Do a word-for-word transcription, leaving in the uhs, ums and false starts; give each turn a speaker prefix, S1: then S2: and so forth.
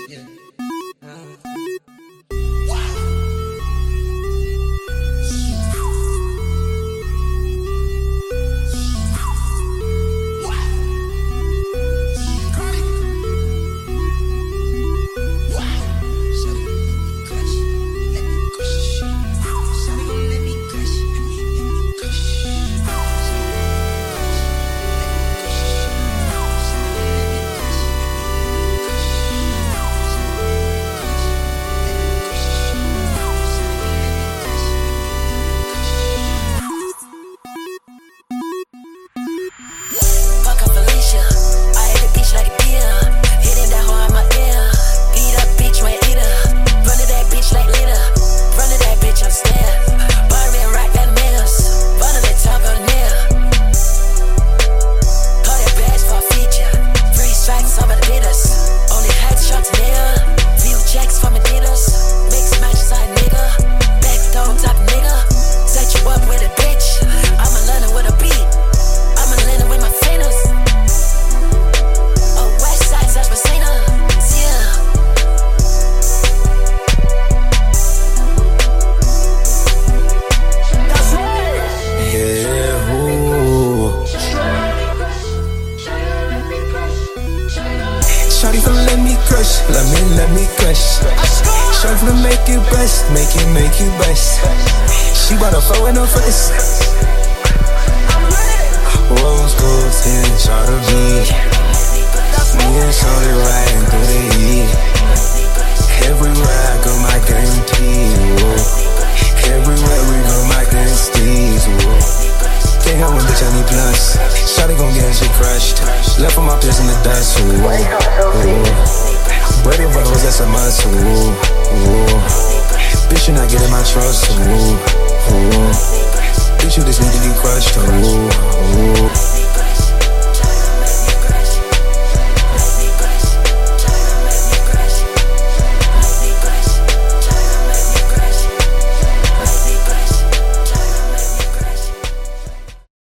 S1: Yeah.
S2: Shawty finna let me crush, let me, let me crush. Shawty finna make you best, make it, make you best. She bout to flow in her face. Rose gold tin, Charter beat. Me and Shawty riding through the heat. Everywhere I go, my guarantee. Whoa. Everywhere we go, my guarantees. Whoa. Can't help one bitch, I need plus. Shawty gon' get her shit crushed. Left on my piss in the dust. Ooh, ooh. Brady Rose, that's a must. Ooh, ooh. Bitch, you're not getting my trust. Ooh, ooh. Bitch, you just need to be crushed. Ooh, ooh.